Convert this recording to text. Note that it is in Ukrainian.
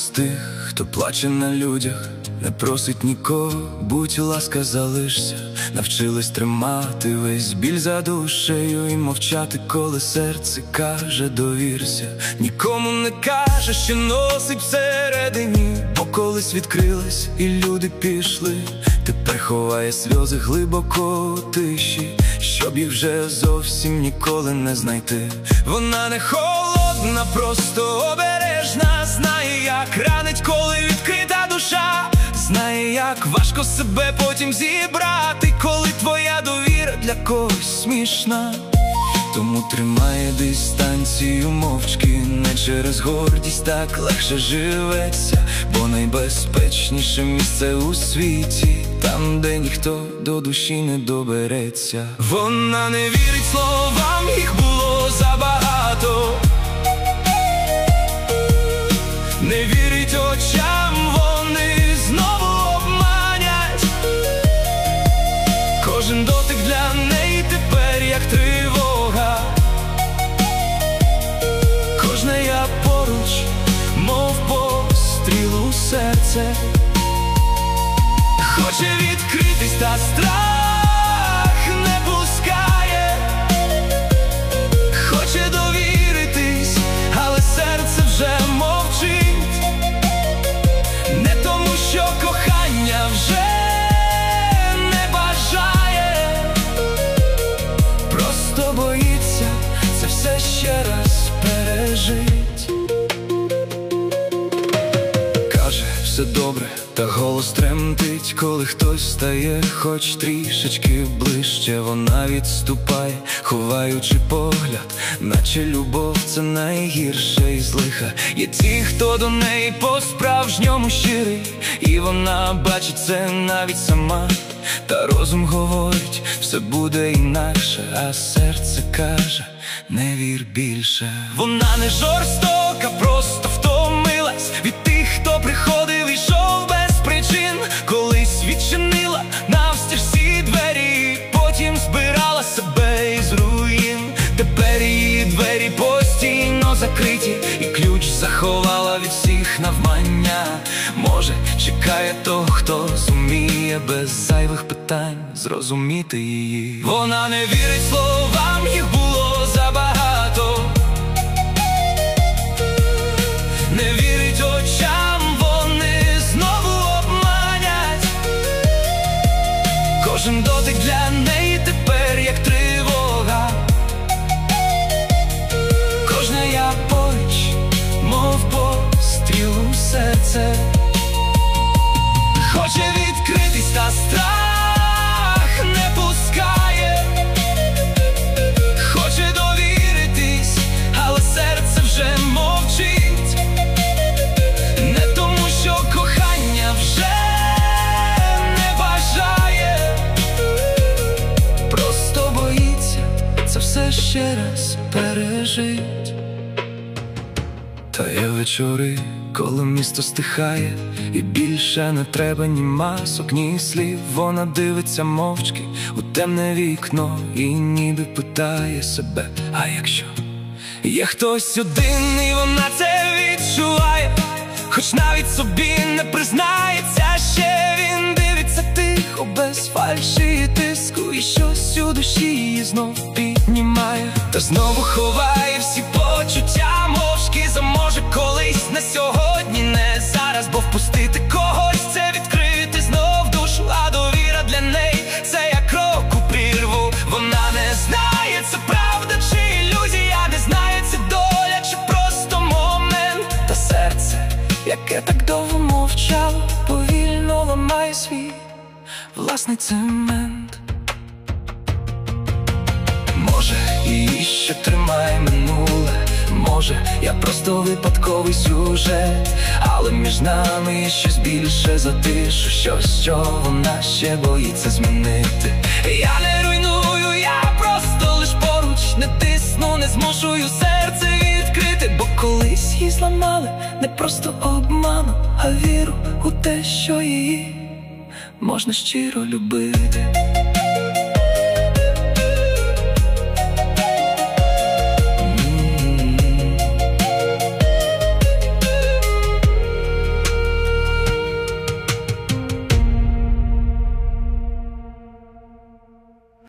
з тих, хто плаче на людях, не просить нікого, будь ласка, залишся. Навчилась тримати весь біль за душею і мовчати, коли серце каже довірся. Нікому не каже, що носить всередині, бо колись відкрилась і люди пішли. Тепер ховає сльози глибоко у тиші, щоб їх вже зовсім ніколи не знайти. Вона не холодна, просто обережна, знає, як ранить, коли відкрита душа. Знає, як важко себе потім зібрати, коли твоя довіра для когось смішна. Тому тримає дистанцію мовчки, не через гордість, так легше живеться. Бо найбезпечніше місце у світі, там, де ніхто до душі не добереться. Вона не вірить словам, їх було забагато. Не вірить очам, вони знову обманять. Кожен дотик для неї тепер як тривога. Кожна я поруч, мов постріл у серце. Хоче відкритись, та страх не пускає. Хоче довіритись, але серце вже мовчить. Не тому, що кохання вже не бажає, просто боїться це все ще раз пережить. Каже, все добре, та голос тремтить, коли хтось стає хоч трішечки ближче. Вона відступає, ховаючи погляд, наче любов це найгірше із лиха. Є ті, хто до неї по-справжньому щирий, і вона бачить це навіть сама. Та розум говорить, все буде інакше, а серце каже, не вір більше. Вона не жорстока, просто втомилась від тих, хто приходив і йшов без причин. Колись відчинила навстіж всі двері, потім збирала себе із руїн. Тепер її двері постійно закриті, і ключ заховала від всіх навмання. Може, чекає того, хто зуміє без зайвих питань зрозуміти її. Вона не вірить словам, їх було забагато. Не вірить очам, вони знову обманять. Кожен дотик для неї тепер як тривога. Кожна я поруч, мов постріл у серце. Хоче відкритись, та страх не пускає. Хоче довіритись, але серце вже мовчить. Не тому, що кохання вже не бажає, просто боїться це все ще раз пережить. Та є вечори, коли місто стихає, і більше не треба ні масок, ні слів. Вона дивиться мовчки у темне вікно і ніби питає себе, а якщо є хтось один, і вона це відчуває, хоч навіть собі не признається ще. Він дивиться тихо, без фальші і тиску, і щось у душі її знов піднімає. Та знову ховає всі почуття мовчки, заможе колись, не сьогодні, не зараз. Бо впустити когось – це відкрити знов душу, а довіра для неї – це як крок у прірву. Вона не знає, це правда чи ілюзія, не знає, це доля чи просто момент. Та серце, яке так довго мовчало, повільно ламає свій власний цемент. Може, її ще тримає минуле, може, я просто випадковий сюжет, але між нами є щось більше за тишу, щось, що вона ще боїться змінити. Я не руйную, я просто лиш поруч, не тисну, не змушую серце відкрити. Бо колись її зламали не просто обманом, а віру у те, що її можна щиро любити.